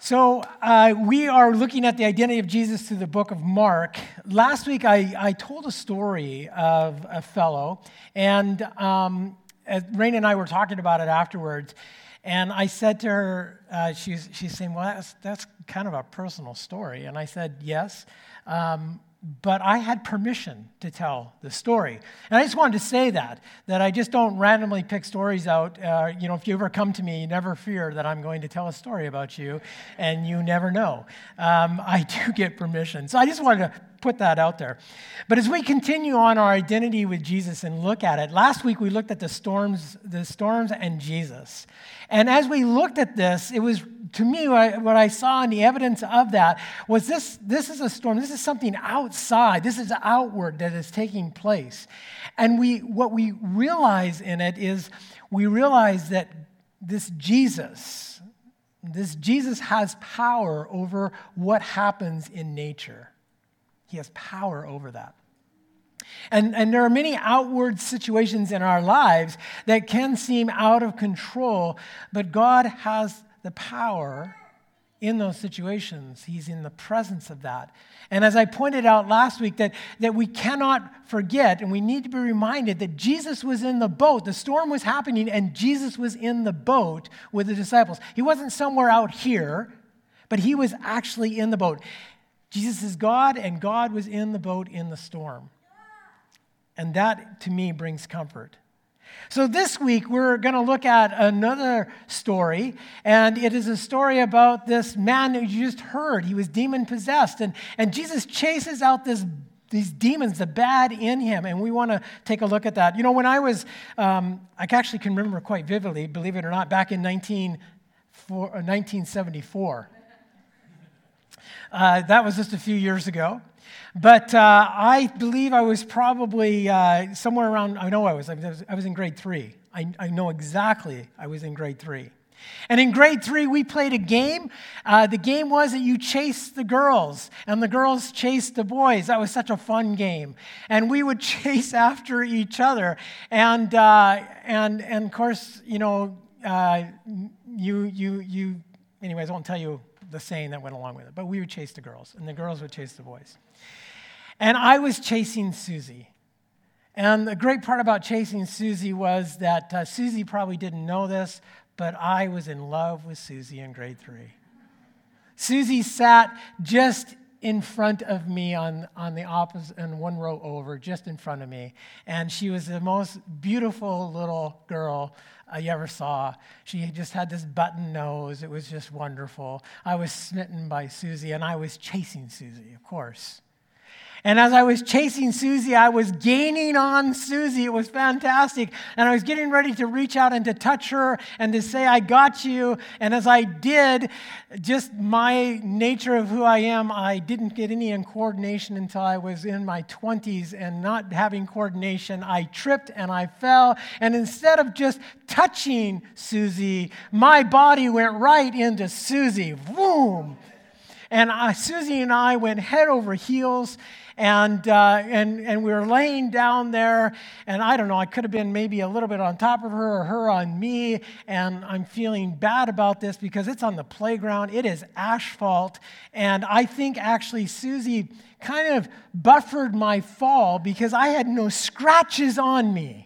So we are looking at the identity of Jesus through the book of Mark. Last week, I told a story of a fellow, and Raina and I were talking about it afterwards, and I said to her, she's saying, well, that's kind of a personal story. And I said, yes, but I had permission to tell the story. And I just wanted to say that I just don't randomly pick stories out. If you ever come to me, never fear that I'm going to tell a story about you, and you never know. I do get permission. So I just wanted to put that out there. But as we continue on our identity with Jesus and look at it, last week we looked at the storms and Jesus. And as we looked at this, it was, to me, what I saw and the evidence of that was this is a storm. This is something outside. This is outward that is taking place. And what we realize in it is we realize that this Jesus has power over what happens in nature. He has power over that. And there are many outward situations in our lives that can seem out of control, but God has the power in those situations. He's in the presence of that. And as I pointed out last week, that we cannot forget, and we need to be reminded that Jesus was in the boat. The storm was happening, and Jesus was in the boat with the disciples. He wasn't somewhere out here, but he was actually in the boat. Jesus is God, and God was in the boat in the storm. And that, to me, brings comfort. So this week, we're going to look at another story, and it is a story about this man that you just heard. He was demon-possessed, and Jesus chases out these demons, the bad in him, and we want to take a look at that. You know, when I was, I actually can remember quite vividly, believe it or not, back in 1974. That was just a few years ago. But I believe I was probably somewhere around, I was in grade 3. I know exactly I was in grade 3. And in grade 3, we played a game. The game was that you chased the girls, and the girls chased the boys. That was such a fun game. And we would chase after each other. And of course, anyways, I won't tell you the saying that went along with it. But we would chase the girls, and the girls would chase the boys. And I was chasing Susie. And the great part about chasing Susie was that Susie probably didn't know this, but I was in love with Susie in grade 3. Susie sat just in front of me on the opposite, and one row over, just in front of me. And she was the most beautiful little girl you ever saw. She just had this button nose. It was just wonderful. I was smitten by Susie, and I was chasing Susie, of course. And as I was chasing Susie, I was gaining on Susie. It was fantastic. And I was getting ready to reach out and to touch her and to say, I got you. And as I did, just my nature of who I am, I didn't get any coordination until I was in my 20s. And not having coordination, I tripped and I fell. And instead of just touching Susie, my body went right into Susie. Boom! And Susie and I went head over heels. And we were laying down there, and I don't know, I could have been maybe a little bit on top of her or her on me, and I'm feeling bad about this because it's on the playground. It is asphalt, and I think actually Susie kind of buffered my fall because I had no scratches on me.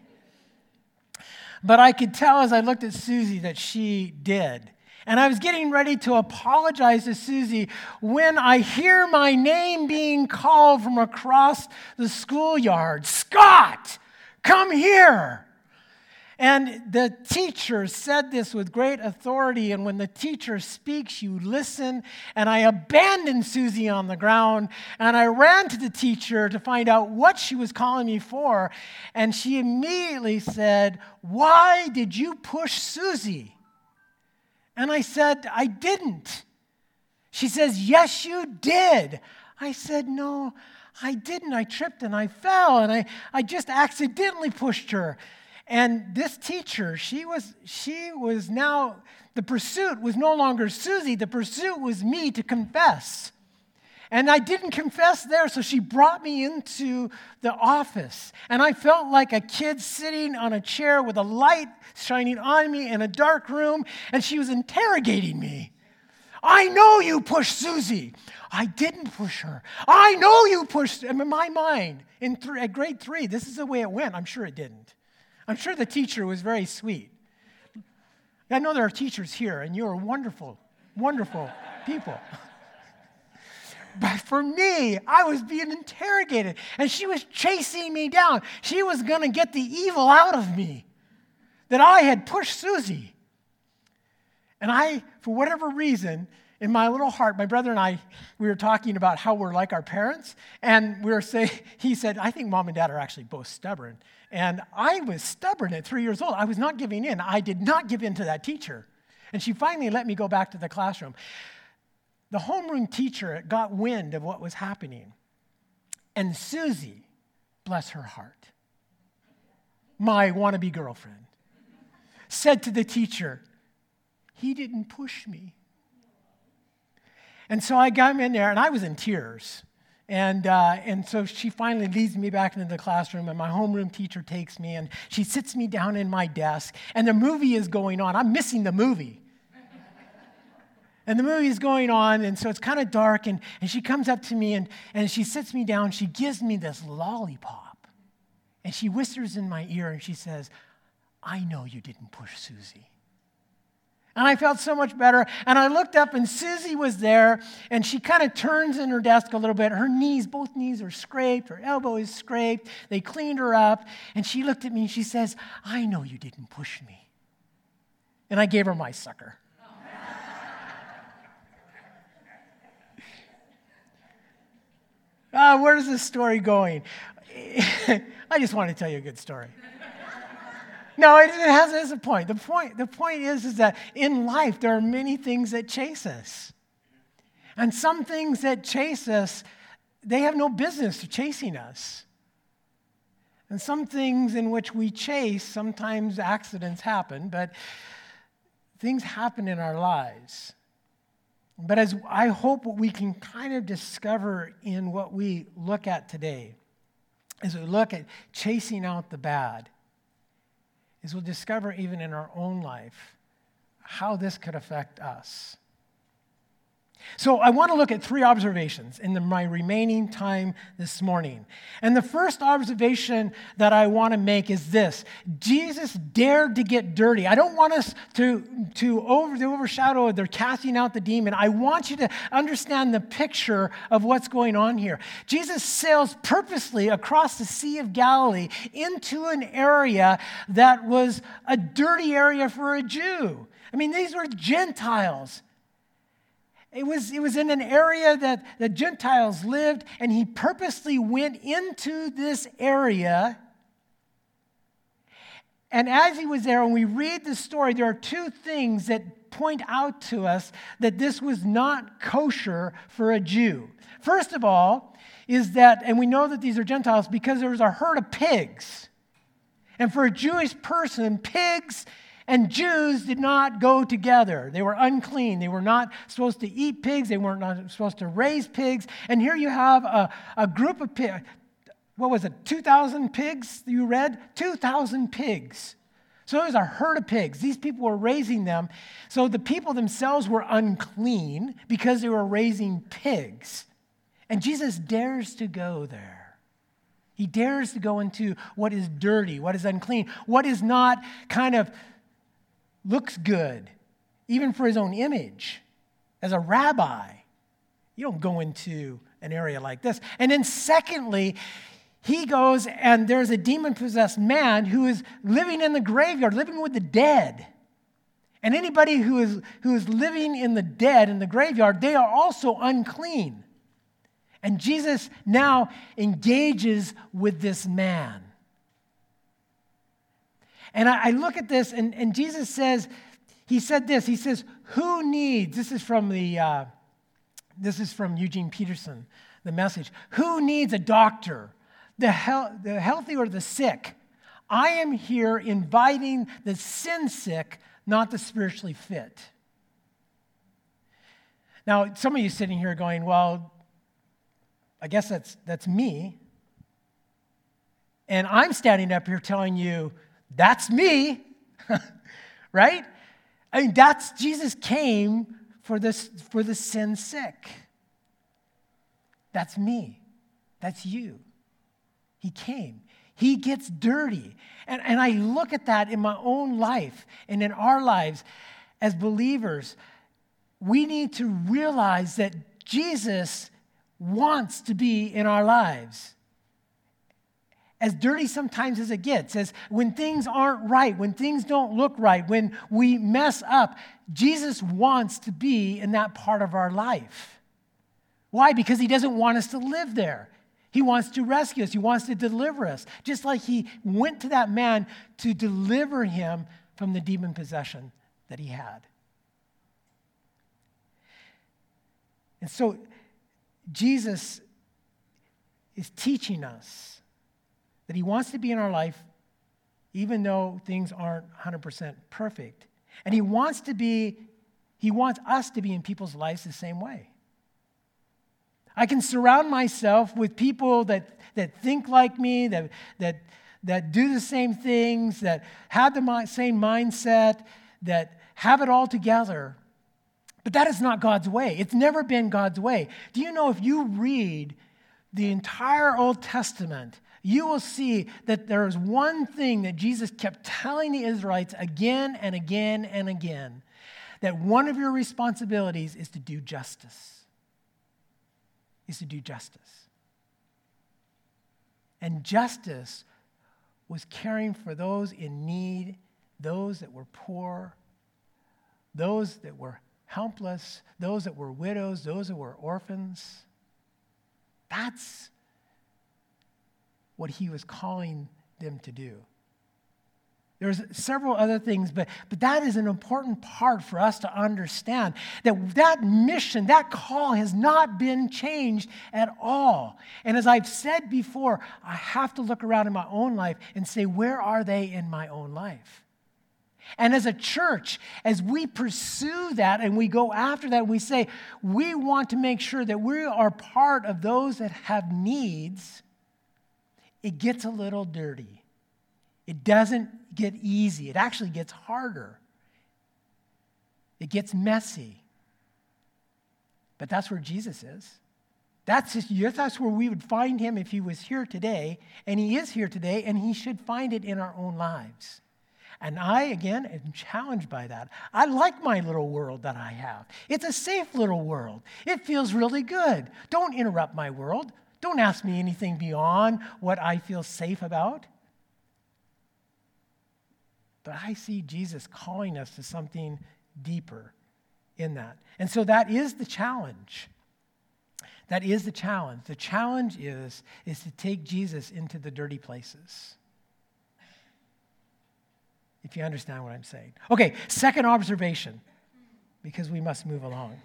But I could tell as I looked at Susie that she did. And I was getting ready to apologize to Susie when I hear my name being called from across the schoolyard. Scott, come here. And the teacher said this with great authority. And when the teacher speaks, you listen. And I abandoned Susie on the ground. And I ran to the teacher to find out what she was calling me for. And she immediately said, "Why did you push Susie?" And I said, "I didn't." She says, "Yes, you did." I said, "No, I didn't. I tripped and I fell, and I just accidentally pushed her." And this teacher, she was now, the pursuit was no longer Susie. The pursuit was me to confess. And I didn't confess there, so she brought me into the office. And I felt like a kid sitting on a chair with a light shining on me in a dark room, and she was interrogating me. I know you pushed Susie. I didn't push her. I know you pushed, in my mind, at grade 3, this is the way it went. I'm sure it didn't. I'm sure the teacher was very sweet. I know there are teachers here, and you're wonderful, wonderful people. But for me, I was being interrogated, and she was chasing me down. She was going to get the evil out of me that I had pushed Susie. And I, for whatever reason, in my little heart, my brother and I, we were talking about how we're like our parents, and we were saying, he said, I think mom and dad are actually both stubborn. And I was stubborn at 3 years old. I was not giving in. I did not give in to that teacher. And she finally let me go back to the classroom. The homeroom teacher got wind of what was happening. And Susie, bless her heart, my wannabe girlfriend, said to the teacher, he didn't push me. And so I got him in there, and I was in tears. And so she finally leads me back into the classroom, and my homeroom teacher takes me, and she sits me down in my desk, and the movie is going on. I'm missing the movie. And the movie is going on, and so it's kind of dark, and she comes up to me, and she sits me down. She gives me this lollipop, and she whispers in my ear, and she says, I know you didn't push Susie. And I felt so much better, and I looked up, and Susie was there, and she kind of turns in her desk a little bit. Her knees, both knees are scraped, her elbow is scraped. They cleaned her up, and she looked at me, and she says, I know you didn't push me. And I gave her my sucker. Where is this story going? I just want to tell you a good story. No, it has a point. The point is that in life, there are many things that chase us. And some things that chase us, they have no business chasing us. And some things in which we chase, sometimes accidents happen, but things happen in our lives. But as I hope what we can kind of discover in what we look at today, as we look at chasing out the bad, is we'll discover even in our own life how this could affect us. So I want to look at 3 observations in my remaining time this morning. And the first observation that I want to make is this. Jesus dared to get dirty. I don't want us to overshadow their casting out the demon. I want you to understand the picture of what's going on here. Jesus sails purposely across the Sea of Galilee into an area that was a dirty area for a Jew. I mean, these were Gentiles. It was in an area that the Gentiles lived, and he purposely went into this area. And as he was there, when we read the story, there are 2 things that point out to us that this was not kosher for a Jew. First of all, is that, and we know that these are Gentiles because there was a herd of pigs. And for a Jewish person, pigs and Jews did not go together. They were unclean. They were not supposed to eat pigs. They weren't not supposed to raise pigs. And here you have a group of pigs. What was it, 2,000 pigs you read? 2,000 pigs. So it was a herd of pigs. These people were raising them. So the people themselves were unclean because they were raising pigs. And Jesus dares to go there. He dares to go into what is dirty, what is unclean, what is not kind of looks good, even for his own image. As a rabbi, you don't go into an area like this. And then secondly, he goes and there's a demon-possessed man who is living in the graveyard, living with the dead. And anybody who is living in the dead, in the graveyard, they are also unclean. And Jesus now engages with this man. And I look at this, and Jesus says, he said this, he says, who needs, this is from Eugene Peterson, the Message, who needs a doctor, the healthy or the sick? I am here inviting the sin sick, not the spiritually fit. Now, some of you sitting here going, well, I guess that's me. And I'm standing up here telling you, that's me, right? I mean, Jesus came for the sin sick. That's me. That's you. He came. He gets dirty. And I look at that in my own life and in our lives as believers. We need to realize that Jesus wants to be in our lives. As dirty sometimes as it gets, as when things aren't right, when things don't look right, when we mess up, Jesus wants to be in that part of our life. Why? Because he doesn't want us to live there. He wants to rescue us. He wants to deliver us. Just like he went to that man to deliver him from the demon possession that he had. And so Jesus is teaching us that he wants to be in our life even though things aren't 100% perfect. And he wants us to be in people's lives the same way. I can surround myself with people that think like me, that do the same things, that have the same mindset, that have it all together. But that is not God's way. It's never been God's way. Do you know if you read the entire Old Testament, you will see that there is one thing that Jesus kept telling the Israelites again and again and again, that one of your responsibilities is to do justice. Is to do justice. And justice was caring for those in need, those that were poor, those that were helpless, those that were widows, those that were orphans. That's what he was calling them to do. There's several other things, but that is an important part for us to understand, that mission, that call has not been changed at all. And as I've said before, I have to look around in my own life and say, where are they in my own life? And as a church, as we pursue that and we go after that, we say, we want to make sure that we are part of those that have needs. It gets a little dirty. It doesn't get easy. It actually gets harder. It gets messy. But that's where Jesus is. That's where we would find him if he was here today, and he is here today, and he should find it in our own lives. And I, again, am challenged by that. I like my little world that I have. It's a safe little world. It feels really good. Don't interrupt my world. Don't ask me anything beyond what I feel safe about. But I see Jesus calling us to something deeper in that. And so that is the challenge. That is the challenge. The challenge is to take Jesus into the dirty places. If you understand what I'm saying. Okay, second observation, because we must move along.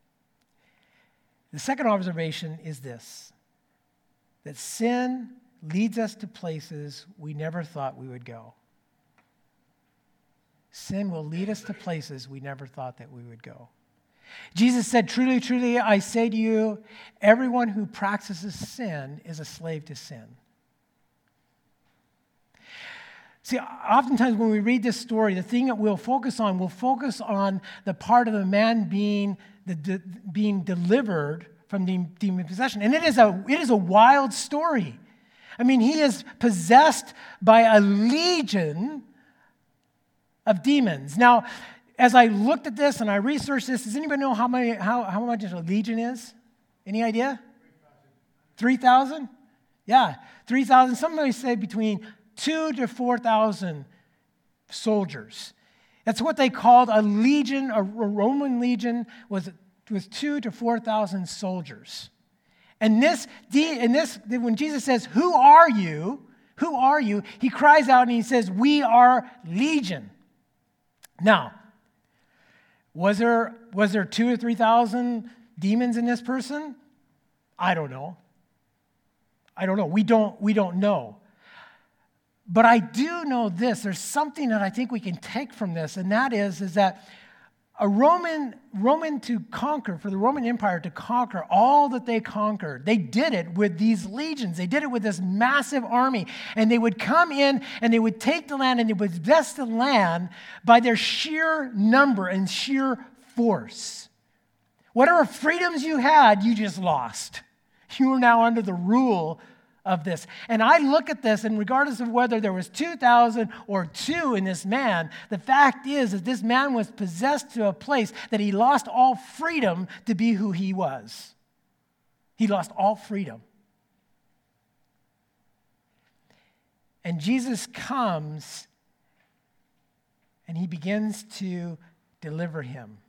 The second observation is this, that sin leads us to places we never thought we would go. Sin will lead us to places we never thought that we would go. Jesus said, truly, truly, I say to you, everyone who practices sin is a slave to sin. See, oftentimes when we read this story, the thing that we'll focus on the part of the man being delivered from demon possession. And it is a wild story. I mean, he is possessed by a legion of demons. Now, as I looked at this and I researched this, does anybody know how much a legion is? Any idea? 3,000? Yeah, 3,000. Somebody said between 2,000 to 4,000 soldiers. That's what they called a legion. A Roman legion was 2,000 to 4,000 soldiers. And when Jesus says, "Who are you? Who are you?" he cries out and he says, "We are legion." Now, was there 2,000 or 3,000 demons in this person? I don't know. We don't know. But I do know this. There's something that I think we can take from this, and that is that a Roman to conquer, for the Roman Empire to conquer all that they conquered, they did it with these legions. They did it with this massive army. And they would come in and they would take the land and they would possess the land by their sheer number and sheer force. Whatever freedoms you had, you just lost. You are now under the rule of this. And I look at this, and regardless of whether there was 2,000 or 2 in this man, the fact is that this man was possessed to a place that he lost all freedom to be who he was. He lost all freedom. And Jesus comes, and he begins to deliver him.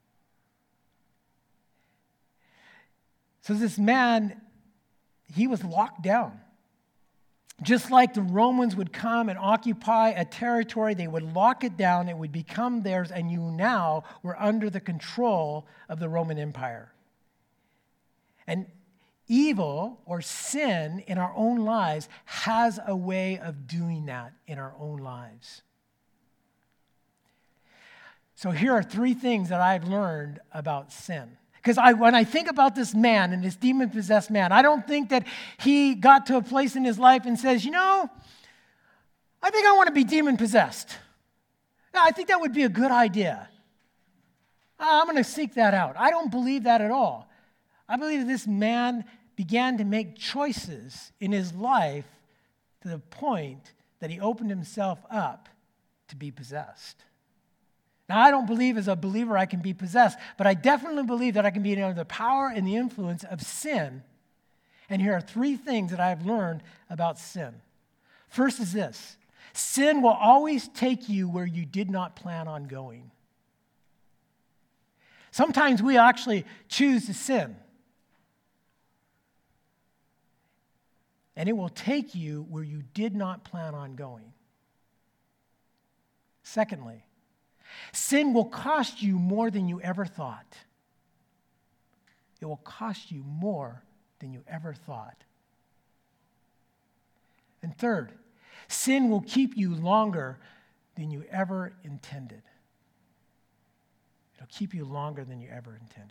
So this man, he was locked down. Just like the Romans would come and occupy a territory, they would lock it down, it would become theirs, and you now were under the control of the Roman Empire. And evil or sin in our own lives has a way of doing that in our own lives. So here are 3 things that I've learned about sin. Because when I think about this man and this demon-possessed man, I don't think that he got to a place in his life and says, I think I want to be demon-possessed. I think that would be a good idea. I'm going to seek that out. I don't believe that at all. I believe that this man began to make choices in his life to the point that he opened himself up to be possessed. Now, I don't believe as a believer I can be possessed, but I definitely believe that I can be under the power and the influence of sin. And here are 3 things that I've learned about sin. First is this: sin will always take you where you did not plan on going. Sometimes we actually choose to sin. And it will take you where you did not plan on going. Secondly, sin will cost you more than you ever thought. It will cost you more than you ever thought. And third, sin will keep you longer than you ever intended. It'll keep you longer than you ever intended.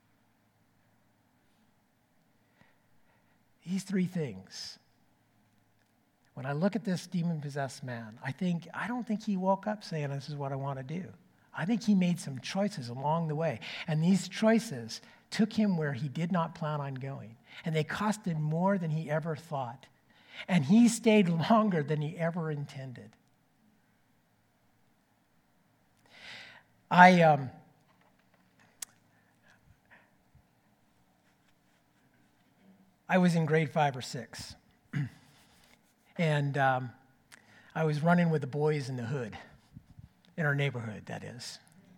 These 3 things. When I look at this demon-possessed man, I don't think he woke up saying, this is what I want to do. I think he made some choices along the way. And these choices took him where he did not plan on going. And they cost him more than he ever thought. And he stayed longer than he ever intended. I was in grade 5 or 6. And I was running with the boys in the hood, in our neighborhood, that is.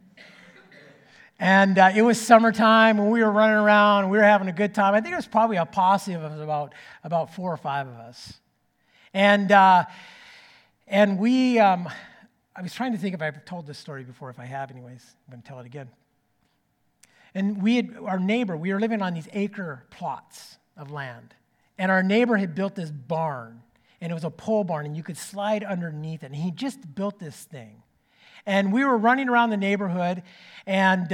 And it was summertime, and we were running around, and we were having a good time. I think it was probably a posse of us, about 4 or 5 of us. And we, I was trying to think if I've told this story before. If I have, anyways, I'm going to tell it again. And our neighbor, we were living on these acre plots of land. And our neighbor had built this barn. And it was a pole barn, and you could slide underneath it. And he just built this thing. And we were running around the neighborhood, and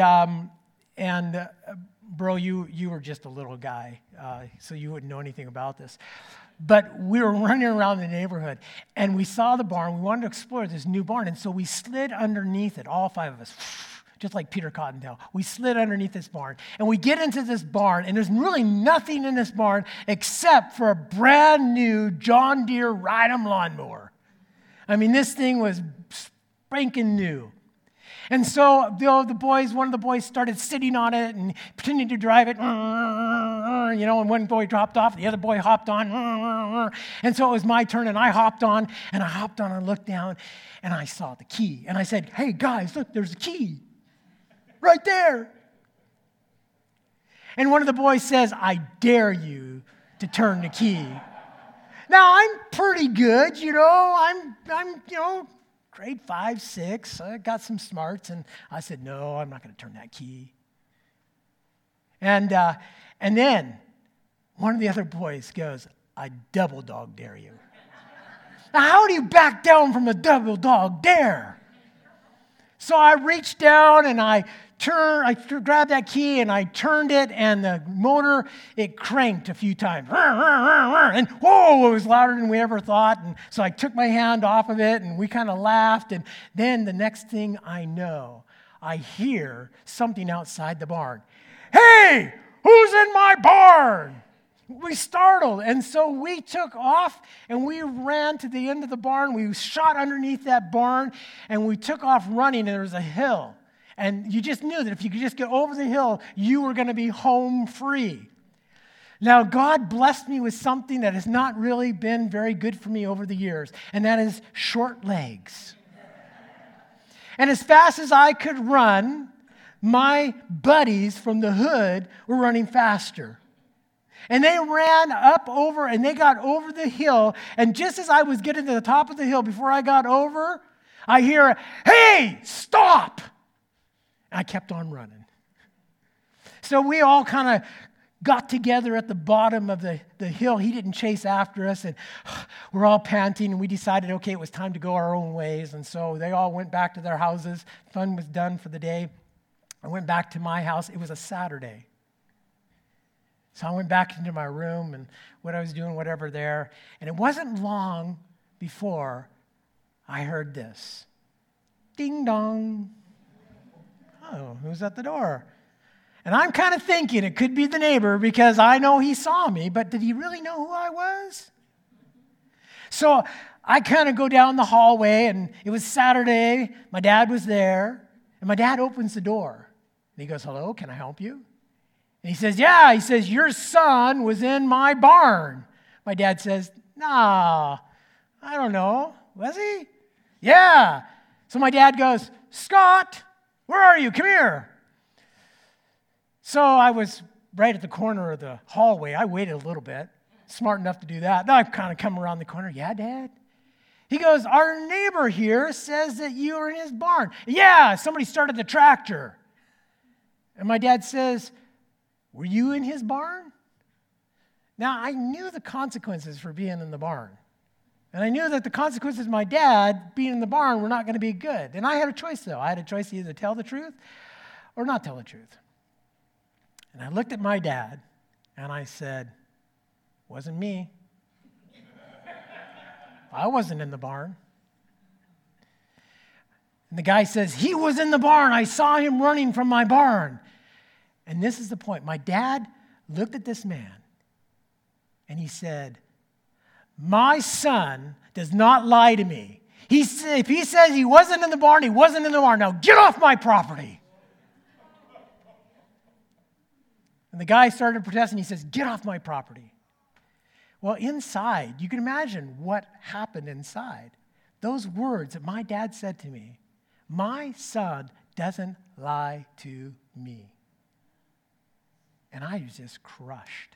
bro, you were just a little guy, so you wouldn't know anything about this. But we were running around the neighborhood, and we saw the barn. We wanted to explore this new barn, and so we slid underneath it, all 5 of us, just like Peter Cottontail. We slid underneath this barn, and we get into this barn, and there's really nothing in this barn except for a brand new John Deere Ride-'em lawnmower. I mean, this thing was spanking new. And so the boys, one of the boys started sitting on it and pretending to drive it, and one boy dropped off, the other boy hopped on, and so it was my turn, and I hopped on and looked down, and I saw the key, and I said, hey guys, look, there's a key. Right there. And one of the boys says, I dare you to turn the key. Now, I'm pretty good, I'm grade 5, 6. I got some smarts, and I said, no, I'm not going to turn that key. And then one of the other boys goes, I double dog dare you. Now, how do you back down from a double dog dare? So I reached down and I grabbed that key and I turned it, and the motor, it cranked a few times. And whoa, it was louder than we ever thought. And so I took my hand off of it, and we kind of laughed. And then the next thing I know, I hear something outside the barn. "Hey, who's in my barn?" We startled, and so we took off, and we ran to the end of the barn. We shot underneath that barn, and we took off running, and there was a hill. And you just knew that if you could just get over the hill, you were going to be home free. Now, God blessed me with something that has not really been very good for me over the years, and that is short legs. And as fast as I could run, my buddies from the hood were running faster. And they ran up over, and they got over the hill. And just as I was getting to the top of the hill, before I got over, I hear, "Hey, stop!" And I kept on running. So we all kind of got together at the bottom of the hill. He didn't chase after us, and we're all panting, and we decided, okay, it was time to go our own ways. And so they all went back to their houses. Fun was done for the day. I went back to my house. It was a Saturday. So I went back into my room and what I was doing, whatever there. And it wasn't long before I heard this. Ding dong. Oh, who's at the door? And I'm kind of thinking it could be the neighbor because I know he saw me, but did he really know who I was? So I kind of go down the hallway, and it was Saturday. My dad was there, and my dad opens the door. And he goes, "Hello, can I help you?" And he says, "Yeah." He says, "Your son was in my barn." My dad says, "Nah, I don't know. Was he?" "Yeah." So my dad goes, "Scott, where are you? Come here." So I was right at the corner of the hallway. I waited a little bit, smart enough to do that. Then I kind of come around the corner. "Yeah, Dad?" He goes, "Our neighbor here says that you are in his barn." "Yeah, somebody started the tractor." And my dad says, "Were you in his barn?" Now, I knew the consequences for being in the barn. And I knew that the consequences of my dad being in the barn were not going to be good. And I had a choice, though. I had a choice to either tell the truth or not tell the truth. And I looked at my dad, and I said, "Wasn't me. I wasn't in the barn." And the guy says, "He was in the barn. I saw him running from my barn." And this is the point. My dad looked at this man, and he said, "My son does not lie to me. If he says he wasn't in the barn, he wasn't in the barn. Now get off my property." And the guy started protesting. He says, "Get off my property." Well, inside, you can imagine what happened inside. Those words that my dad said to me, "My son doesn't lie to me." And I was just crushed.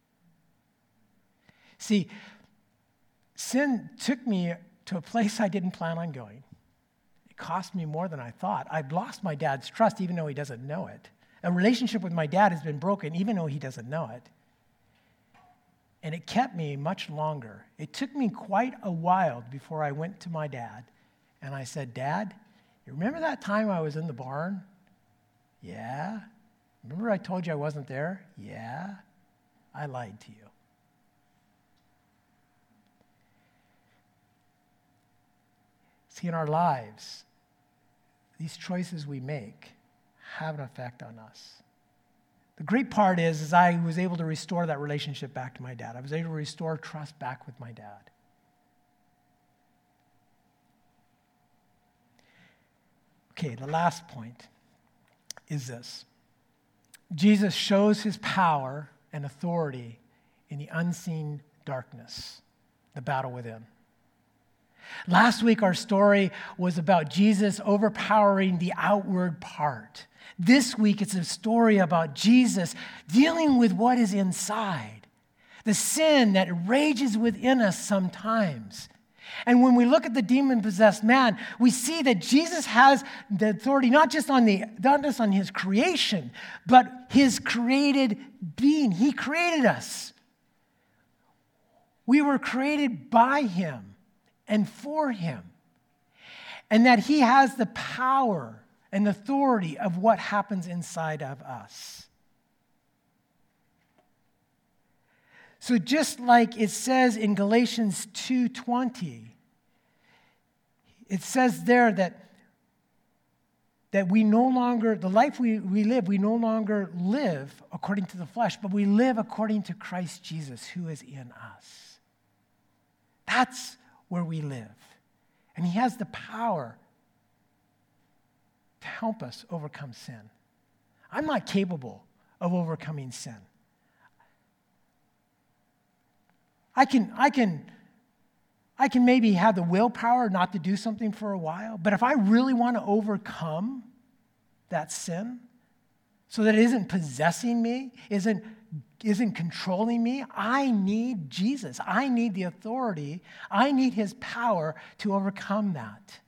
See, sin took me to a place I didn't plan on going. It cost me more than I thought. I've lost my dad's trust even though he doesn't know it. A relationship with my dad has been broken even though he doesn't know it. And it kept me much longer. It took me quite a while before I went to my dad and I said, "Dad, you remember that time I was in the barn?" "Yeah." "Remember I told you I wasn't there?" "Yeah." "I lied to you." See, in our lives, these choices we make have an effect on us. The great part is I was able to restore that relationship back to my dad. I was able to restore trust back with my dad. Okay, the last point is this. Jesus shows his power and authority in the unseen darkness, the battle within. Last week, our story was about Jesus overpowering the outward part. This week, it's a story about Jesus dealing with what is inside, the sin that rages within us sometimes. And when we look at the demon-possessed man, we see that Jesus has the authority not just on his creation, but his created being. He created us. We were created by him and for him. And that he has the power and authority of what happens inside of us. So just like it says in Galatians 2:20, it says there that that we no longer, the life we live, we no longer live according to the flesh, but we live according to Christ Jesus, who is in us. That's where we live. And he has the power to help us overcome sin. I'm not capable of overcoming sin. I can maybe have the willpower not to do something for a while, but if I really want to overcome that sin so that it isn't possessing me, isn't controlling me, I need Jesus. I need the authority. I need his power to overcome that.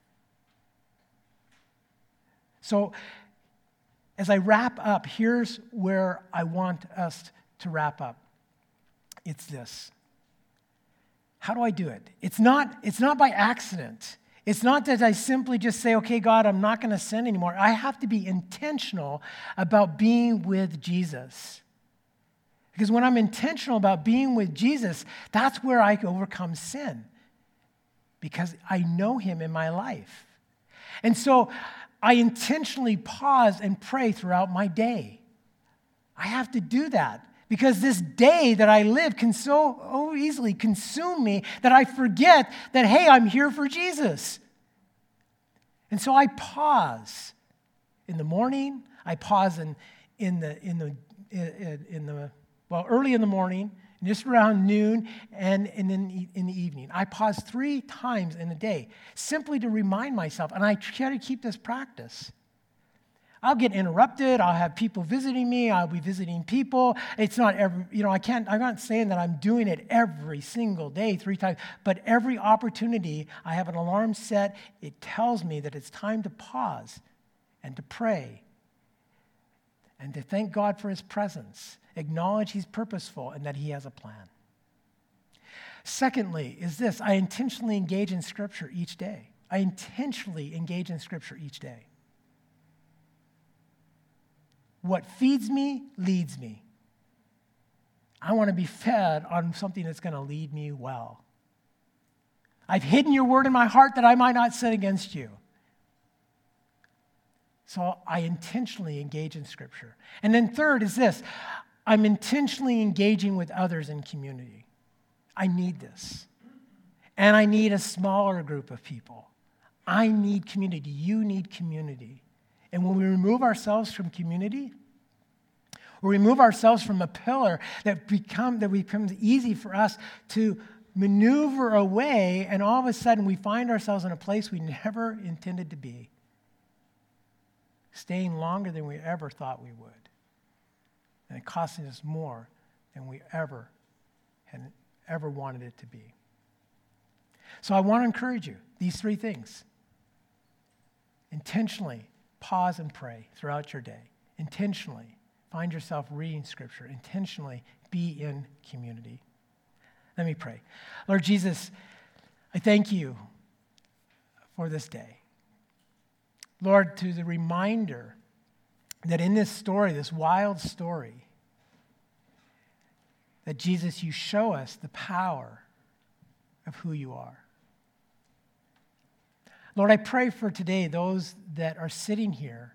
So as I wrap up, here's where I want us to wrap up. It's this. How do I do it? It's not by accident. It's not that I simply just say, okay, God, I'm not going to sin anymore. I have to be intentional about being with Jesus. Because when I'm intentional about being with Jesus, that's where I can overcome sin. Because I know him in my life. And so I intentionally pause and pray throughout my day. I have to do that. Because this day that I live can so easily consume me that I forget that, hey, I'm here for Jesus. And so I pause in the morning. I pause early in the morning, just around noon, and in the evening. I pause 3 times in a day, simply to remind myself, and I try to keep this practice. I'll get interrupted. I'll have people visiting me. I'll be visiting people. It's not every, I'm not saying that I'm doing it every single day 3 times, but every opportunity I have an alarm set. It tells me that it's time to pause and to pray and to thank God for his presence, acknowledge he's purposeful and that he has a plan. Secondly is this, I intentionally engage in Scripture each day. I intentionally engage in Scripture each day. What feeds me leads me. I want to be fed on something that's going to lead me well. I've hidden your word in my heart that I might not sin against you. So I intentionally engage in Scripture. And then third is this. I'm intentionally engaging with others in community. I need this. And I need a smaller group of people. I need community. You need community. And when we remove ourselves from community, or remove ourselves from a pillar that becomes easy for us to maneuver away, and all of a sudden we find ourselves in a place we never intended to be, staying longer than we ever thought we would, and it costing us more than we ever wanted it to be. So I want to encourage you, these 3 things. Intentionally pause and pray throughout your day. Intentionally find yourself reading Scripture. Intentionally be in community. Let me pray. Lord Jesus, I thank you for this day. Lord, to the reminder that in this story, this wild story, that Jesus, you show us the power of who you are. Lord, I pray for today those that are sitting here,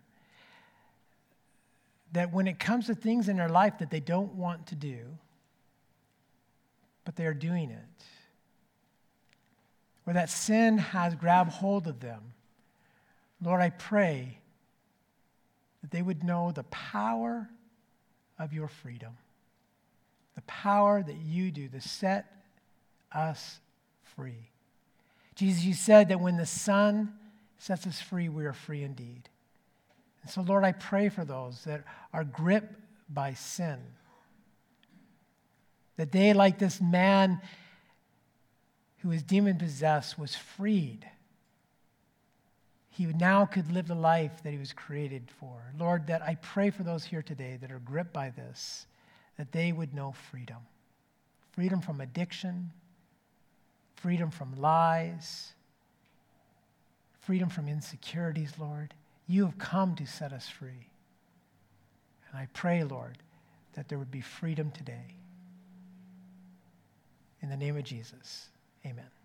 that when it comes to things in their life that they don't want to do, but they are doing it, or that sin has grabbed hold of them, Lord, I pray that they would know the power of your freedom, the power that you do to set us free. Jesus, you said that when the Son sets us free, we are free indeed. And so, Lord, I pray for those that are gripped by sin, that they, like this man who was demon-possessed, was freed. He now could live the life that he was created for. Lord, that I pray for those here today that are gripped by this, that they would know freedom. Freedom from addiction, freedom from lies, freedom from insecurities, Lord. You have come to set us free. And I pray, Lord, that there would be freedom today. In the name of Jesus, amen.